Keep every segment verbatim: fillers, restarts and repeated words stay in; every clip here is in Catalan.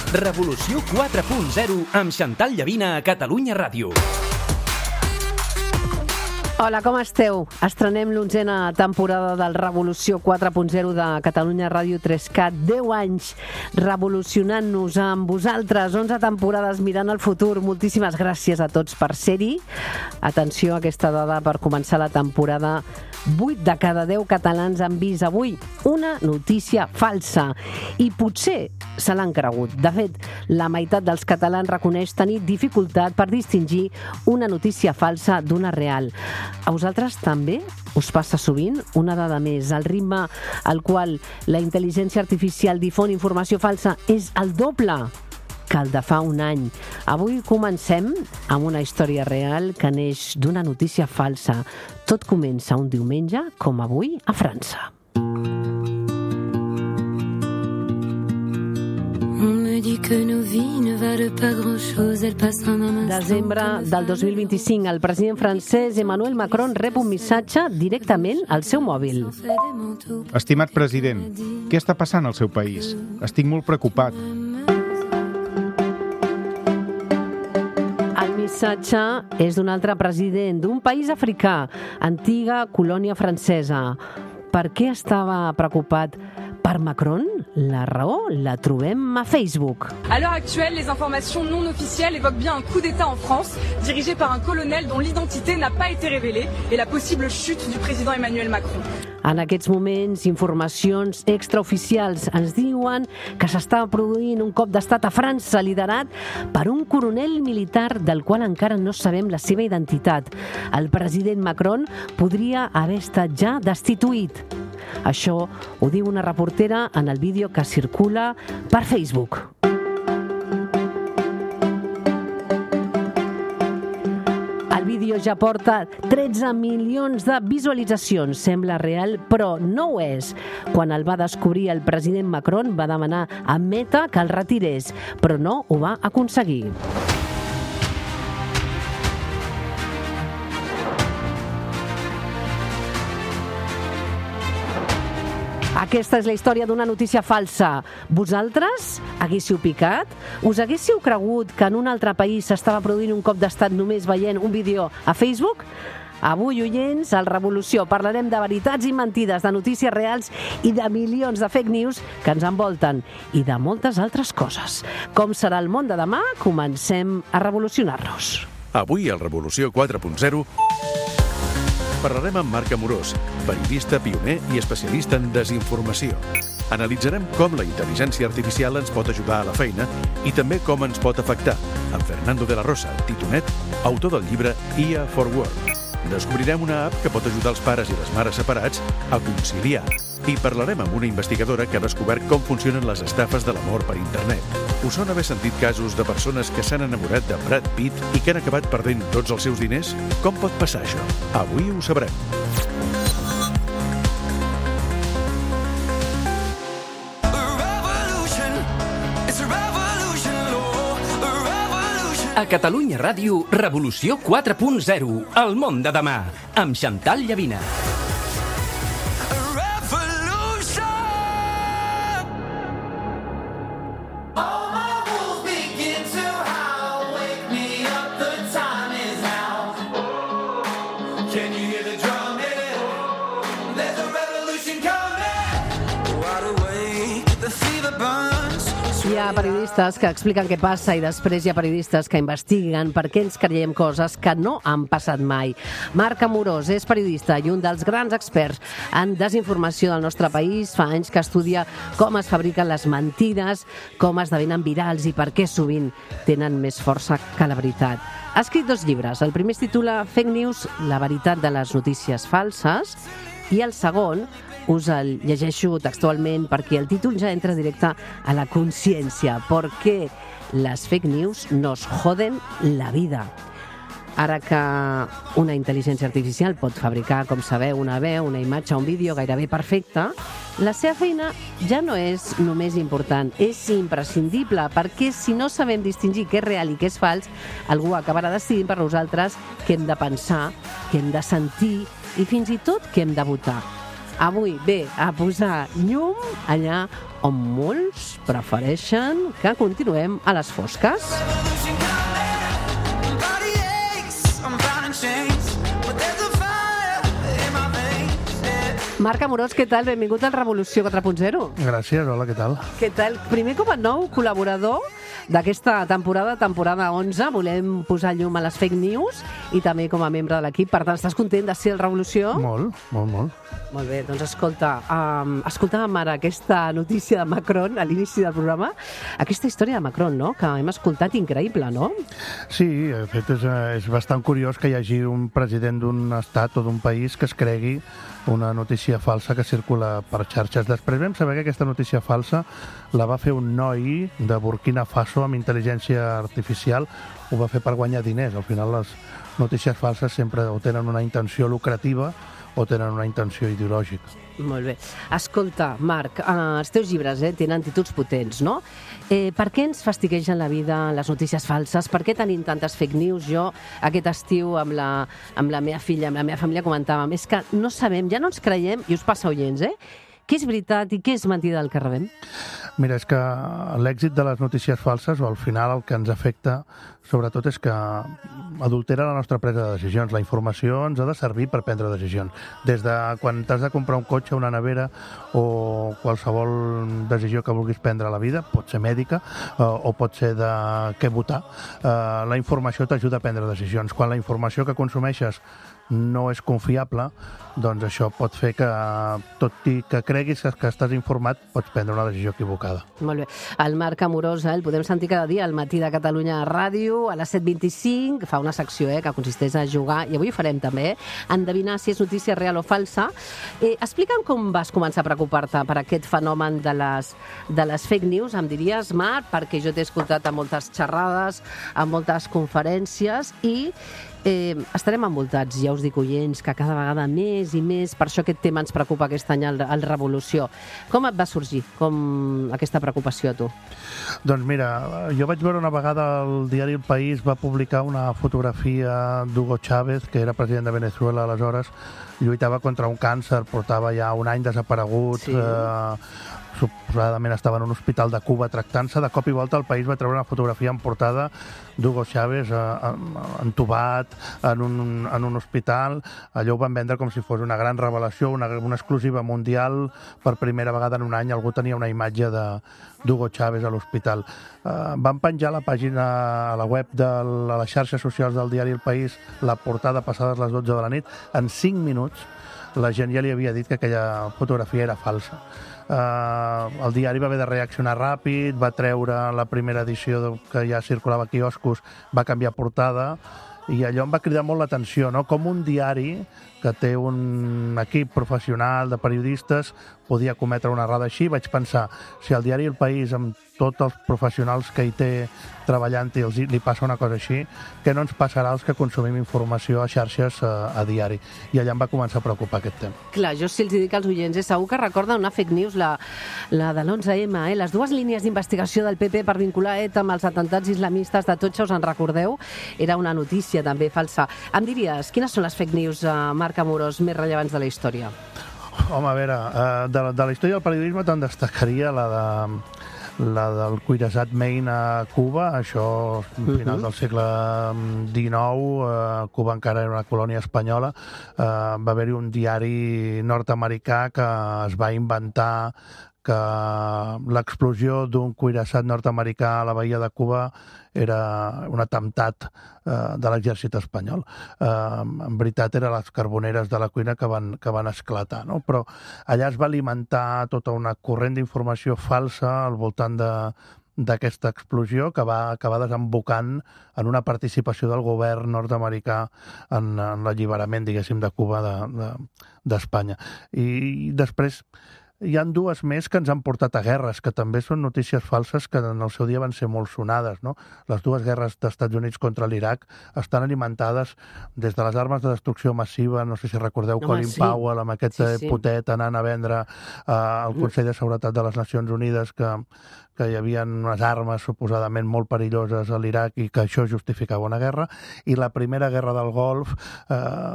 Revolució quatre punt zero amb Xantal Llavina a Catalunya Ràdio. Hola, com esteu? Estrenem l'onzena temporada del Revolució quatre punt zero de Catalunya Ràdio tres cat. deu anys revolucionant-nos amb vosaltres, onze temporades mirant el futur. Moltíssimes gràcies a tots per ser-hi. Atenció a aquesta dada per començar la temporada. vuit de cada deu catalans han vist avui una notícia falsa i potser se l'han cregut. De fet, la meitat dels catalans reconeix tenir dificultat per distingir una notícia falsa d'una real. A vosaltres també us passa sovint? Una dada més, el ritme al qual la intel·ligència artificial difon informació falsa és el doble que el de fa un any. Avui comencem amb una història real que neix d'una notícia falsa. Tot comença un diumenge, com avui, a França. Desembre del dos mil vint-i-cinc, el president francès Emmanuel Macron rep un missatge directament al seu mòbil. Estimat president, què està passant al seu país? Estic molt preocupat. El missatge és d'un altre president d'un país africà, antiga colònia francesa. Per què estava preocupat per Macron? La raó la trobem a Facebook. À l'heure actuelle, les informations non officielles évoquent bien un coup d'État en France, dirigé par un colonel dont l'identité n'a pas été révélée, et la possible chute du président Emmanuel Macron. En aquests moments, informacions extraoficials ens diuen que s'està produint un cop d'estat a França liderat per un coronel militar del qual encara no sabem la seva identitat. El president Macron podria haver estat ja destituït. Això ho diu una reportera en el vídeo que circula per Facebook. El vídeo ja porta tretze milions de visualitzacions. Sembla real, però no ho és. Quan el va descobrir el president Macron, va demanar a Meta que el retirés, però no ho va aconseguir. Aquesta és la història d'una notícia falsa. Vosaltres haguéssiu picat? Us haguéssiu cregut que en un altre país s'estava produint un cop d'estat només veient un vídeo a Facebook? Avui, oients, al Revolució parlarem de veritats i mentides, de notícies reals i de milions de fake news que ens envolten i de moltes altres coses. Com serà el món de demà? Comencem a revolucionar-nos. Avui, al Revolució quatre punt zero... parlarem amb Marc Amorós, periodista pioner i especialista en desinformació. Analitzarem com la intel·ligència artificial ens pot ajudar a la feina i també com ens pot afectar, amb Fernando de la Rosa, titonet, autor del llibre I A for Work. Descobrirem una app que pot ajudar els pares i les mares separats a conciliar. I parlarem amb una investigadora que ha descobert com funcionen les estafes de l'amor per internet. Us sona haver sentit casos de persones que s'han enamorat de Brad Pitt i que han acabat perdent tots els seus diners? Com pot passar això? Avui ho sabrem. A Catalunya Ràdio, Revolució quatre punt zero, el món de demà, amb Xantal Llavina. Hi ha periodistes que expliquen què passa i després hi ha periodistes que investiguen per què ens creiem coses que no han passat mai. Marc Amorós és periodista i un dels grans experts en desinformació del nostre país. Fa anys que estudia com es fabriquen les mentides, com esdevenen virals i per què sovint tenen més força que la veritat. Ha escrit dos llibres. El primer es titula Fake News, la veritat de les notícies falses, i el segon us el llegeixo textualment perquè el títol ja entra directe a la consciència. ¿Por qué las fake news nos joden la vida? Ara que una intel·ligència artificial pot fabricar, com sabeu, una veu, una imatge, un vídeo gairebé perfecte, la seva feina ja no és només important, és imprescindible, perquè si no sabem distingir què és real i què és fals, algú acabarà decidint per nosaltres què hem de pensar, què hem de sentir i fins i tot què hem de votar. avui ve a posar llum allà on molts prefereixen que continuem a les fosques. Marc Amorós, què tal? Benvingut al Revolució quatre punt zero. Gràcies, hola, què tal? Què tal? Primer com a nou col·laborador d'aquesta temporada, temporada onze, volem posar llum a les fake news i també com a membre de l'equip. Per tant, estàs content de ser al Revolució? Molt, molt, molt. Molt bé, doncs escolta, um, escoltàvem ara aquesta notícia de Macron a l'inici del programa, aquesta història de Macron, no?, que hem escoltat, increïble, no? Sí, de fet és, és bastant curiós que hi hagi un president d'un estat o d'un país que es cregui una notícia falsa que circula per xarxes. Després vam saber que aquesta notícia falsa la va fer un noi de Burkina Faso amb intel·ligència artificial, ho va fer per guanyar diners. Al final les notícies falses sempre o tenen una intenció lucrativa o tenen una intenció ideològica. Molt bé. Escolta, Marc, eh, els teus llibres eh, tenen títols potents, no? Eh, per què ens fastiguegen la vida les notícies falses? Per què tenim tantes fake news? Jo aquest estiu amb la, amb la meva filla, amb la meva família comentàvem, és que no sabem, ja no ens creiem, i us passa, oients, eh? Què és veritat i què és mentida del que rebem? Mira, és que l'èxit de les notícies falses, o al final el que ens afecta, sobretot és que adultera la nostra presa de decisions. La informació ens ha de servir per prendre decisions. Des de quan t'has de comprar un cotxe, una nevera o qualsevol decisió que vulguis prendre a la vida, pot ser mèdica eh, o pot ser de què votar, eh, la informació t'ajuda a prendre decisions. Quan la informació que consumeixes no és confiable, doncs això pot fer que, tot i que creguis que estàs informat, pots prendre una decisió equivocada. Molt bé. El Marc Amorós, eh, el podem sentir cada dia al Matí de Catalunya Ràdio, a les set vint-i-cinc, fa una secció eh, que consisteix a jugar, i avui ho farem també, eh, endevinar si és notícia real o falsa. Eh, explica'm com vas començar a preocupar-te per aquest fenomen de les, de les fake news, em diries, Marc, perquè jo t'he escoltat a moltes xerrades, a moltes conferències, i Eh, estarem envoltats, ja us dic, oients, que cada vegada més i més, per això aquest tema ens preocupa aquest any al, al Revolució. Com et va sorgir com aquesta preocupació a tu? Doncs mira, jo vaig veure una vegada el diari El País va publicar una fotografia d'Hugo Chávez, que era president de Venezuela aleshores, lluitava contra un càncer, portava ja un any desaparegut, sí. eh, suposadament estava en un hospital de Cuba tractant-se. De cop i volta el País va treure una fotografia en portada d'Hugo Chávez eh, entubat en un, en un hospital. Allò ho van vendre com si fos una gran revelació, una, una exclusiva mundial. Per primera vegada en un any algú tenia una imatge de d'Hugo Chávez a l'hospital. Uh, van penjar a la pàgina, a la web de la, les xarxes socials del diari El País, la portada passades les dotze de la nit. En cinc minuts la gent ja li havia dit que aquella fotografia era falsa. Uh, el diari va haver de reaccionar ràpid, va treure la primera edició que ja circulava a quioscos, va canviar portada, i allò em va cridar molt l'atenció, no? Com un diari que té un equip professional de periodistes podia cometre una errada així. Vaig pensar, si el diari El País, amb tots els professionals que hi té treballant-hi, els li passa una cosa així, què no ens passarà als que consumim informació a xarxes a, a diari? I allà em va començar a preocupar aquest tema. Clar, jo si els dic als oients, eh, segur que recorden una fake news, la, la de l'onze eme, eh, les dues línies d'investigació del Pe Pe per vincular ETA amb els atentats islamistes de Totxa, us en recordeu? Era una notícia també falsa. Em diries, quines són les fake news, eh, Marc Amorós, més rellevants de la història? Home, a veure, de, de la història del periodisme te'n destacaria la de la del cuirassat Maine a Cuba, això a finals del segle dinou, eh, Cuba encara era una colònia espanyola, eh, va haver-hi un diari nord-americà que es va inventar que l'explosió d'un cuirassat nord-americà a la bahia de Cuba era un atemptat eh, de l'exèrcit espanyol. Eh, en veritat eren les carboneres de la cuina que van, que van esclatar, no? Però allà es va alimentar tota una corrent d'informació falsa al voltant de d'aquesta explosió que va acabar desembocant en una participació del govern nord-americà en, en l'alliberament, diguéssim, de Cuba d'Espanya. De, de, I després hi han dues més que ens han portat a guerres, que també són notícies falses que en el seu dia van ser molt sonades, no? Les dues guerres dels Estats Units contra l'Iraq estan alimentades des de les armes de destrucció massiva, no sé si recordeu Home, Colin sí. Powell amb aquest Sí, sí, sí. sí. potet anant a vendre eh, al Consell de Seguretat de les Nacions Unides que, que hi havia unes armes suposadament molt perilloses a l'Iraq i que això justificava una guerra. I la primera guerra del Golf eh,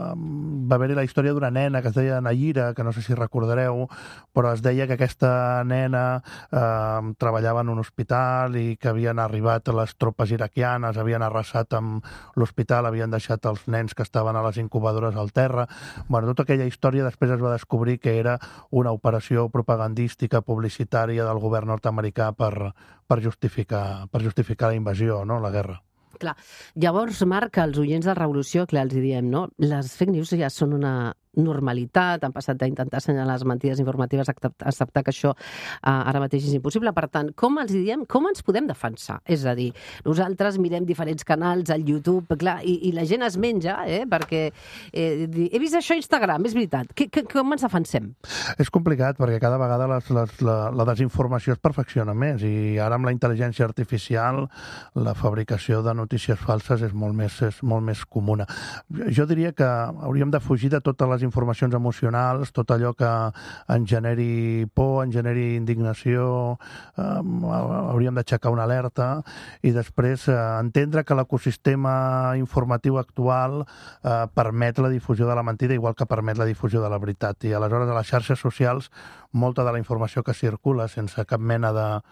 va haver-hi la història d'una nena que es deia Nayira, que no sé si recordareu, però es deia que aquesta nena eh, treballava en un hospital i que havien arribat les tropes iraquianes, havien arrasat amb l'hospital, havien deixat els nens que estaven a les incubadores al terra. Bueno, tota aquella història després es va descobrir que era una operació propagandística, publicitària del govern nord-americà per, per, justificar, per justificar la invasió, no? La guerra. Clar. Llavors, Marc, els oients de Revolució, clar, els hi diem, no? Les fake news ja són una normalitat, han passat d'intentar assenyalar les mentides informatives, acceptar que això uh, ara mateix és impossible. Per tant, com els diem, com ens podem defensar? És a dir, nosaltres mirem diferents canals al YouTube, clar, i, i la gent es menja, eh, perquè eh, he vist això a Instagram, és veritat. Que, que, com ens defensem? És complicat, perquè cada vegada les, les, la, la desinformació es perfecciona més, i ara amb la intel·ligència artificial la fabricació de notícies falses és molt més, és molt més comuna. Jo diria que hauríem de fugir de totes les informacions emocionals, tot allò que en generi por, en generi indignació, eh, hauríem d'aixecar una alerta i després eh, entendre que l'ecosistema informatiu actual eh, permet la difusió de la mentida igual que permet la difusió de la veritat. I aleshores a les xarxes socials molta de la informació que circula sense cap mena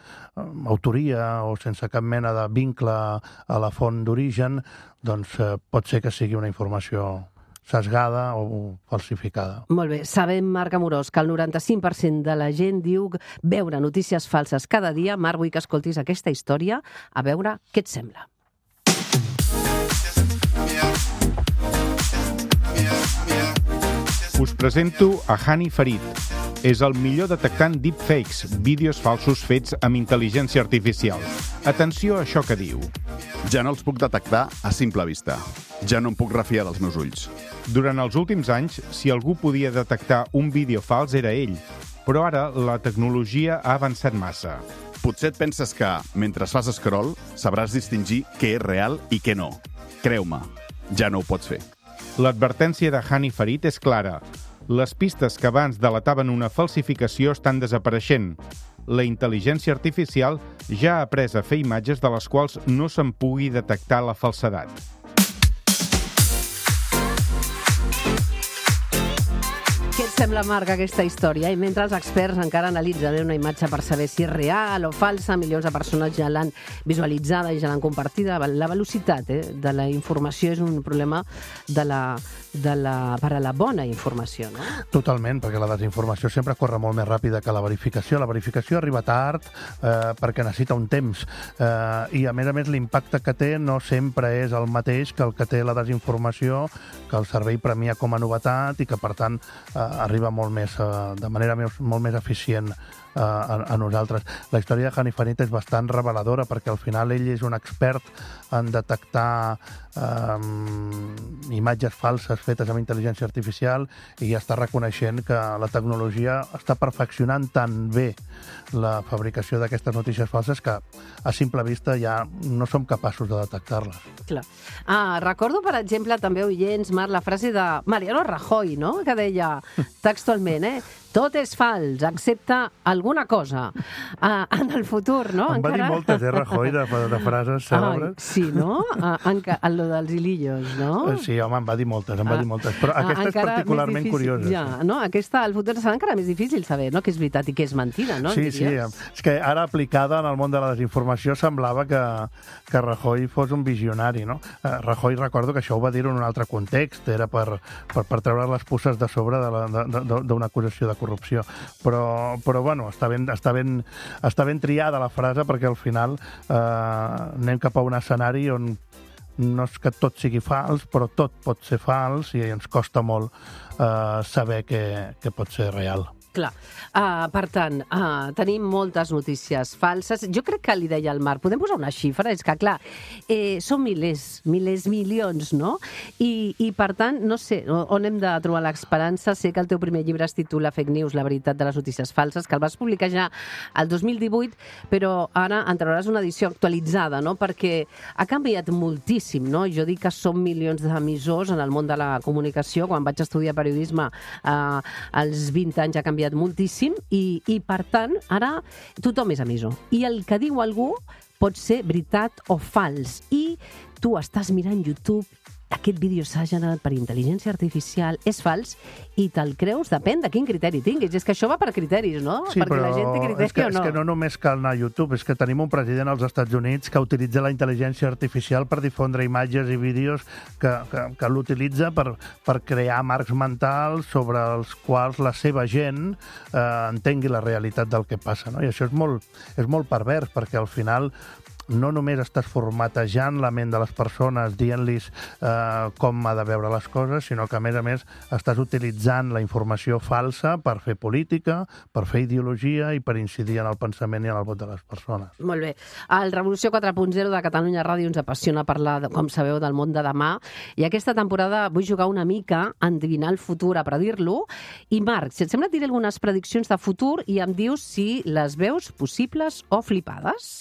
d'autoria o sense cap mena de vincle a la font d'origen, doncs eh, pot ser que sigui una informació sesgada o falsificada. Molt bé. Sabem, Marc Amorós, que el noranta-cinc per cent de la gent diu veure notícies falses cada dia. Marc, vull que escoltis aquesta història, a veure què et sembla. Us presento a Hani Farid. És el millor detectant deepfakes, vídeos falsos fets amb intel·ligència artificial. Atenció a això que diu. Ja no els puc detectar a simple vista. Ja no em puc refiar dels meus ulls. Durant els últims anys, si algú podia detectar un vídeo fals era ell. Però ara la tecnologia ha avançat massa. Potser et penses que, mentre fas scroll, sabràs distingir què és real i què no. Creu-me, ja no ho pots fer. L'advertència de Hani Farid és clara. Les pistes que abans delataven una falsificació estan desapareixent. La intel·ligència artificial ja ha après a fer imatges de les quals no se'n pugui detectar la falsedat. Què et sembla, Marc, aquesta història? I mentre els experts encara analitzen una imatge per saber si és real o falsa, milions de persones ja l'han visualitzada i ja l'han compartida. La velocitat eh, de la informació és un problema de la, de la, per a la bona informació, no? Totalment, perquè la desinformació sempre corre molt més ràpida que la verificació. La verificació arriba tard eh, perquè necessita un temps. Eh, I, a més a més, l'impacte que té no sempre és el mateix que el que té la desinformació, que el servei premia com a novetat i que, per tant, eh, arriba molt més, eh, de manera més, molt més eficient eh, a, a nosaltres. La història de Hani Farid és bastant reveladora perquè al final ell és un expert en detectar eh, imatges falses fetes amb intel·ligència artificial i ja està reconeixent que la tecnologia està perfeccionant tan bé la fabricació d'aquestes notícies falses que a simple vista ja no som capaços de detectar-les. Clar. Ah, recordo, per exemple, també, oients, Marc, la frase de Mariano Rajoy, no?, que deia textualment, eh? Tot és fals, excepte alguna cosa. Ah, en el futur, no? Em va Encara... dir moltes, eh, Rajoy, de, de frases cèlebres. Ai, sí, no? Ah, enca... En lo dels hilillos, no? Sí, home, em va dir moltes, em va dir moltes. Però Ah, aquesta és encara particularment més difícil, curiosa. Ja, no? Aquesta, al futur, serà encara més difícil saber, no?, que és veritat i que és mentida, no? Sí, sí, Diries? és que ara aplicada en el món de la desinformació semblava que, que Rajoy fos un visionari, no? Eh, Rajoy, recordo que això ho va dir en un altre context, era per, per, per treure les puces de sobre d'una acusació de corrupció. Però, però bueno, està ben, està, ben, està ben triada la frase perquè al final eh, anem cap a un escenari on no és que tot sigui fals, però tot pot ser fals i ens costa molt eh, saber què, què pot ser real. Clar, uh, per tant, uh, tenim moltes notícies falses. Jo crec que li deia al Marc, podem posar una xifra? És que, clar, eh, són milers, milers, milions, no? I, i per tant, no sé on hem de trobar l'esperança. Sé que el teu primer llibre es titula Fake News, la veritat de les notícies falses, que el vas publicar ja el dos mil divuit, però ara en trauràs una edició actualitzada, no? Perquè ha canviat moltíssim, no? Jo dic que són milions d'emissors en el món de la comunicació. Quan vaig estudiar periodisme eh, als vint anys ha canviat moltíssim i, i, per tant, ara tothom és emissor. I el que diu algú pot ser veritat o fals. I tu estàs mirant YouTube, aquest vídeo s'ha generat per intel·ligència artificial, és fals, i te'l creus? Depèn de quin criteri tinguis. És que això va per criteris, no? Sí, perquè però la gent té criteri és que, o no. és que no només cal anar a YouTube, és que tenim un president als Estats Units que utilitza la intel·ligència artificial per difondre imatges i vídeos que, que, que l'utilitza per, per crear marcs mentals sobre els quals la seva gent eh, entengui la realitat del que passa, no? I això és molt, és molt pervers, perquè al final no només estàs formatejant la ment de les persones, dient-los eh, com ha de veure les coses, sinó que, a més a més, estàs utilitzant la informació falsa per fer política, per fer ideologia i per incidir en el pensament i en el vot de les persones. Molt bé. El Revolució quatre punt zero de Catalunya Ràdio ens apassiona parlar, com sabeu, del món de demà, i aquesta temporada vull jugar una mica a endevinar el futur, a predir-lo. I, Marc, si et sembla, et diré algunes prediccions de futur i em dius si les veus possibles o flipades.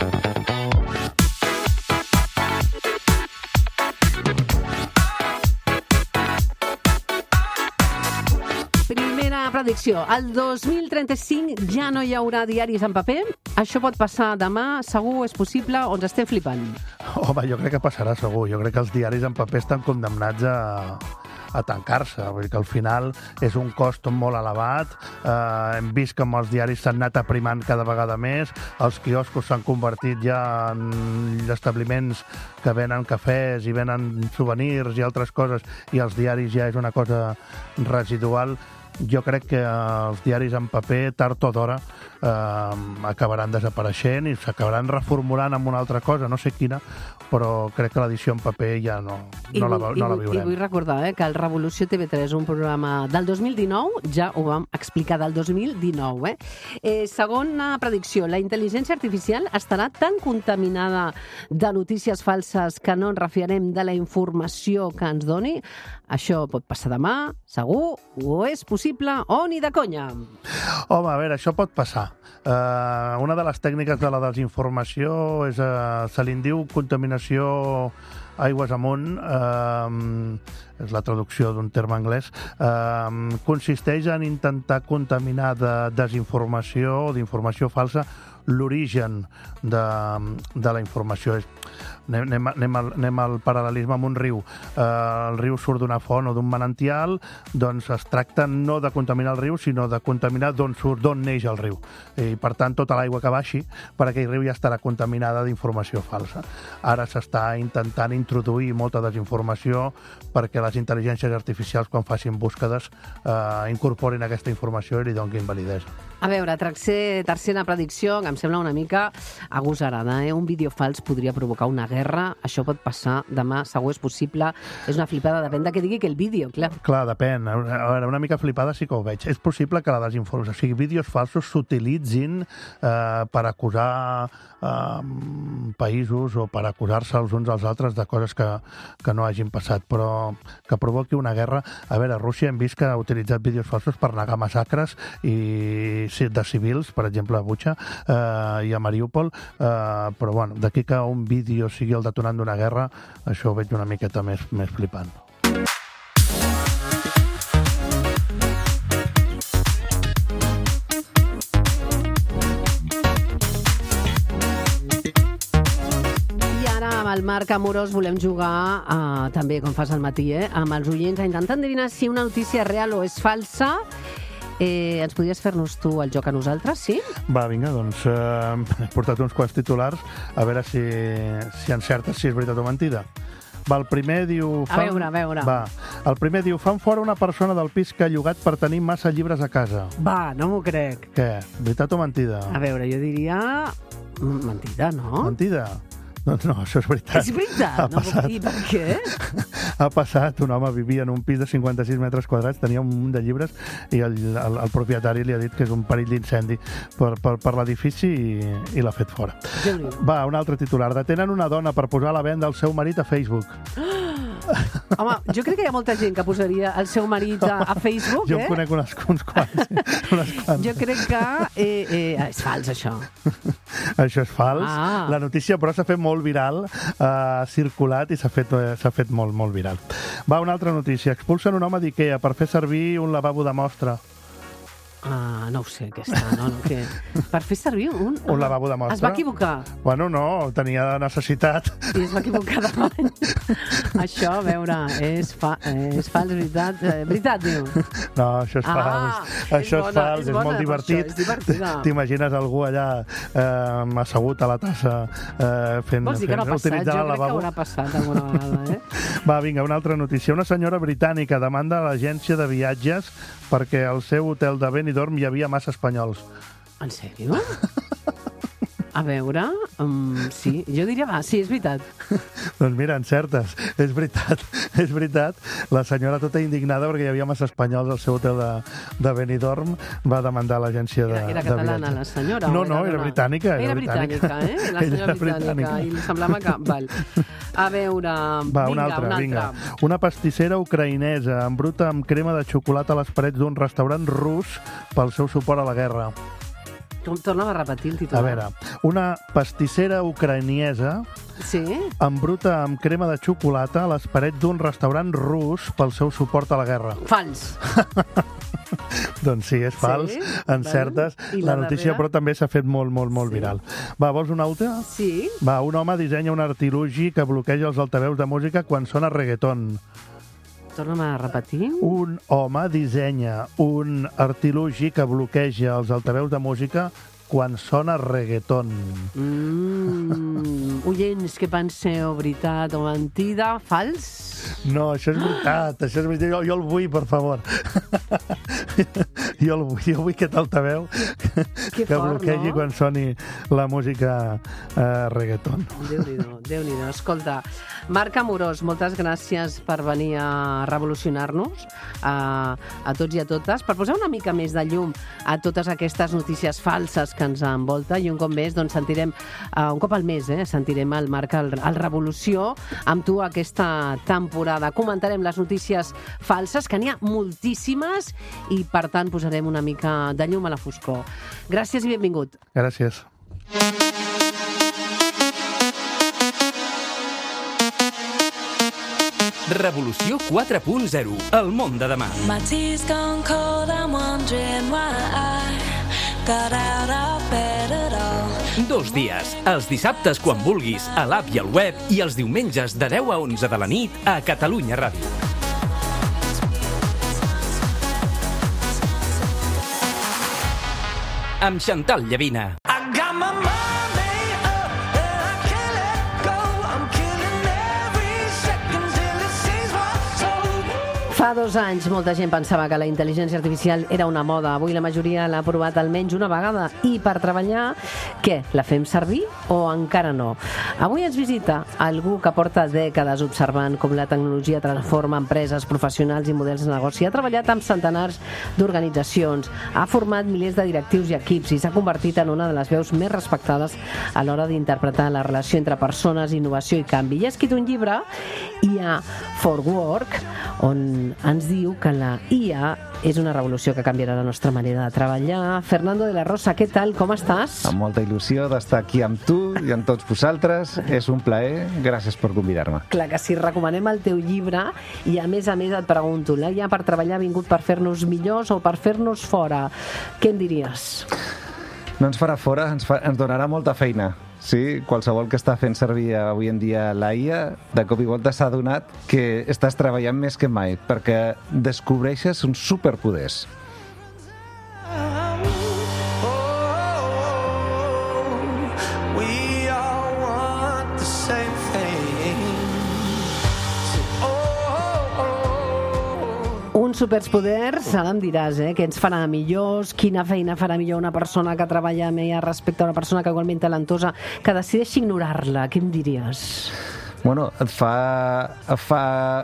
Primera predicció. El dos mil trenta-cinc ja no hi haurà diaris en paper. Això pot passar demà, segur, és possible, o ens estem flipant? Home, jo crec que passarà segur. Jo crec que els diaris en paper estan condemnats a... a tancar-se, vull dir que al final és un cost molt elevat, eh, hem vist que els diaris s'han anat aprimant cada vegada més, els quioscos s'han convertit ja en establiments que venen cafès i venen souvenirs i altres coses, i els diaris ja és una cosa residual. Jo crec que els diaris en paper, tard o d'hora, eh, acabaran desapareixent i s'acabaran reformulant amb una altra cosa, no sé quina, però crec que l'edició en paper ja no, no, la, no la viurem. I vull recordar eh, que el Revolució T V tres, un programa del dos mil dinou, ja ho vam explicar del dos mil dinou. Eh? Eh, segona predicció, la intel·ligència artificial estarà tan contaminada de notícies falses que no ens refiarem de la informació que ens doni? Això pot passar demà, segur, o és possible, o ni de conya? Home, a veure, això pot passar. Uh, una de les tècniques de la desinformació és, uh, se li en diu contaminació aigües amunt, eh, és la traducció d'un terme anglès, eh, consisteix en intentar contaminar de desinformació o d'informació falsa l'origen de, de la informació. Anem, anem, al, anem al paral·lelisme amb un riu. Eh, el riu surt d'una font o d'un manantial, doncs es tracta no de contaminar el riu, sinó de contaminar d'on surt, d'on neix el riu. I, per tant, tota l'aigua que baixi per aquell riu ja estarà contaminada d'informació falsa. Ara s'està intentant introduir molta desinformació perquè les intel·ligències artificials, quan facin búsquedes, eh, incorporin aquesta informació i li donin validesa. A veure, tercer, tercera predicció, que em sembla una mica agosarada, eh? Un vídeo fals podria provocar una guerra, això pot passar demà, segur és possible, és una flipada, depèn de què digui que el vídeo, clar. Clar, depèn. A veure, una mica flipada sí que ho veig. És possible que la desinformació, o sigui, vídeos falsos s'utilitzin eh, per acusar eh, països o per acusar-se els uns als altres de coses que, que no hagin passat, però que provoqui una guerra. A veure, Rússia hem vist que ha utilitzat vídeos falsos per negar massacres i de civils, per exemple a Bucha eh, i a Mariúpol, eh, però bueno, d'aquí que un vídeo sigui el detonant d'una guerra, això ho veig una miqueta més, més flipant. I ara amb el Marc Amorós volem jugar, eh, també com fas al matí, eh, amb els oients, a intentar endevinar si una notícia és real o és falsa. Eh, ens podries fer-nos tu el joc a nosaltres, sí? Va, vinga, doncs eh, he portat uns quants titulars a veure si, si encertes si és veritat o mentida. Va, el primer diu... Fan... A veure, a veure. Va, el primer diu, fan fora una persona del pis que ha llogat per tenir massa llibres a casa. Va, no m'ho crec. Què? Veritat o mentida? A veure, jo diria... Mentida, no? Mentida? Doncs no, això és veritat. És veritat? Ha No, passat. I per què? Ha passat, un home vivia en un pis de cinquanta-sis metres quadrats, tenia un munt de llibres i el, el, el propietari li ha dit que és un perill d'incendi per, per, per l'edifici i, i l'ha fet fora. Déu-n'hi-do. Va, un altre titular. Detenen una dona per posar a la venda el seu marit a Facebook. Home, jo crec que hi ha molta gent que posaria el seu marit a, a Facebook, Jo eh? en conec unes, uns quants. Unes quants. Jo crec que eh, eh, és fals, això. Això és fals. Ah. La notícia, però, s'ha fet molt viral, ha circulat i s'ha fet, eh, s'ha fet molt, molt viral. Va, una altra notícia. Expulsen un home d'Ikea per fer servir un lavabo de mostra. Ah, no ho sé, aquesta, no, no, què? Per fer servir un... Un lavabo de mostra. Es va equivocar. Bueno, no, tenia necessitat. I es va equivocar de bany. Això, a veure, és, fa, és fals, veritat. Eh, veritat, diu. No, això és Ah, fals. és Això és bona, fals, és és, bona, molt per divertit. això, és divertida. T'imagines algú allà eh, assegut a la tassa eh, fent... Vols dir que no ha fent, passat? Jo utilitzant el crec que lavabo? haurà passat alguna vegada, eh? Va, vinga, una altra notícia. Una senyora britànica demanda a l'agència de viatges perquè al seu hotel de Benidorm hi havia massa espanyols. En sèrio? A veure, um, sí, jo diria, va, sí, és veritat. Doncs mira, encertes. És veritat, és veritat. La senyora tota indignada perquè hi havia massa espanyols al seu hotel de, de Benidorm va demandar a l'agència de, Era, era de catalana, viatges. la senyora? No, o no, era d'una- britànica. Era britànica, eh? La Ella senyora era britànica. britànica. I li semblava que... Val. A veure, Va, vinga, una altra, una vinga. altra. Una pastissera ucraïnesa embruta amb crema de xocolata a les parets d'un restaurant rus pel seu suport a la guerra. Com torna a repetir el titular? A veure, una pastissera ucraïnesa Sí? embruta amb crema de xocolata a les parets d'un restaurant rus pel seu suport a la guerra. Fals. Doncs sí, és fals, Sí? encertes. I La la notícia, darrera? però, també s'ha fet molt, molt, molt Sí. viral. Va, vols una última? Sí? Va, un home dissenya un artilugi que bloqueja els altaveus de música quan sona reggaeton. Torna'm a repetir. Un home dissenya un artilugi que bloqueja els altaveus de música quan sona reggaeton. Mm, oients, què penseu? Veritat o mentida? Fals? No, això és veritat, això és veritat. Jo, jo el vull, per favor. jo el vull, jo vull aquest altaveu que, Que que fort, bloquegi no? quan soni la música eh, reggaeton. Déu-n'hi-do, Déu-n'hi-do. Escolta, Marc Amorós, moltes gràcies per venir a revolucionar-nos, a, a tots i a totes, per posar una mica més de llum a totes aquestes notícies falses que ens envolta, i un cop més doncs, sentirem, uh, un cop al mes, eh, sentirem el Marc al, al Revolució amb tu aquesta temporada. Comentarem les notícies falses, que n'hi ha moltíssimes, i per tant posarem una mica de llum a la foscor. Gràcies i benvingut. Gràcies. Revolució quatre punt zero. El món de demà. My tea's gone cold, I'm wondering why I got out of bed at all. Dos dies. Els dissabtes quan vulguis, a l'app i al web, i els diumenges de deu a onze de la nit a Catalunya Ràdio. Amb Xantal Llavina. I got my money up and I can't let go. I'm killing every second till it seems what's over. Fa dos anys molta gent pensava que la intel·ligència artificial era una moda. Avui la majoria l'ha provat almenys una vegada. I per treballar, què? La fem servir o encara no? Avui ens visita algú que porta dècades observant com la tecnologia transforma empreses, professionals i models de negoci. Ha treballat amb centenars d'organitzacions, ha format milers de directius i equips i s'ha convertit en una de les veus més respectades a l'hora d'interpretar la relació entre persones, innovació i canvi. I ha escrit un llibre, I A for Work, on ens diu que la I A és una revolució que canviarà la nostra manera de treballar. Fernando de la Rosa, què tal? Com estàs? Amb molta il·lusió d'estar aquí amb tu i amb tots vosaltres. És un plaer. Gràcies per convidar-me. Clar que sí, recomanem el teu llibre i a més a més et pregunto, la I A per treballar ha vingut per fer-nos millors o per fer-nos fora? Què em diries? No ens farà fora, ens, fa, ens donarà molta feina. Sí, qualsevol que està fent servir avui en dia la I A, de cop i volta s'ha adonat que estàs treballant més que mai, perquè descobreixes uns superpoders. We all want the same thing. Uns superpoders, ara em diràs, eh, què ens farà millors, quina feina farà millor una persona que treballa amb ella respecte a una persona que igualment talentosa, que decideix ignorar-la. Què em diries? Bueno, et fa... Et fa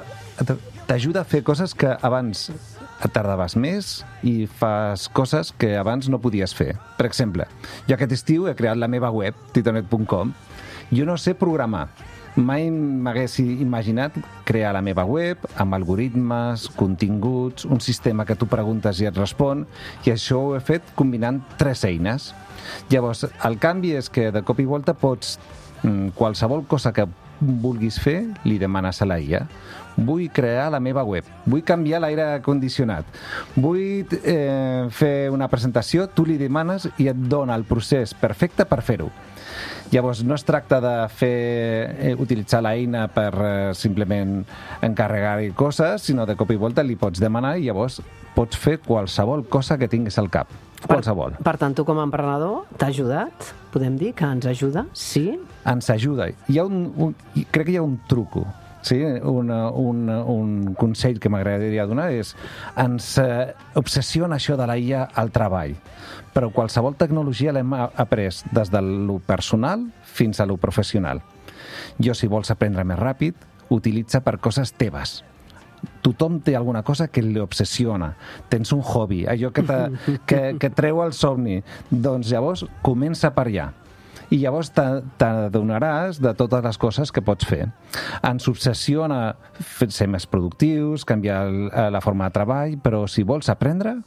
t'ajuda a fer coses que abans et tardaves més i fas coses que abans no podies fer. Per exemple, jo aquest estiu he creat la meva web, titonet punt com. Jo no sé programar. Mai m'hagués imaginat crear la meva web amb algoritmes, continguts, un sistema que tu preguntes i et respon, i això ho he fet combinant tres eines. Llavors, el canvi és que de cop i volta pots, qualsevol cosa que vulguis fer, li demanes a la I A. Vull crear la meva web, vull canviar l'aire condicionat, vull eh, fer una presentació, tu li demanes i et dona el procés perfecte per fer-ho. Llavors, no es tracta de fer eh, utilitzar l'eina per eh, simplement encarregar-hi coses, sinó de cop i volta li pots demanar i llavors pots fer qualsevol cosa que tinguis al cap. Qualsevol. Per, per tant, tu com a emprenedor t'ha ajudat? Podem dir que ens ajuda? Sí? Ens ajuda. Hi ha un, un, crec que hi ha un truco. Sí, una, un, un consell que m'agradaria donar és ens eh, obsessiona això de la I A al treball, però qualsevol tecnologia l'hem après des de lo personal fins a lo professional. Jo, si vols aprendre més ràpid, utilitza per coses teves. Tothom té alguna cosa que l'obsessiona. Tens un hobby, allò que, que, que treu el somni. Doncs llavors comença per allà. I llavors t'adonaràs de totes les coses que pots fer. Ens obsessiona ser més productius, canviar la forma de treball, però si vols aprendre,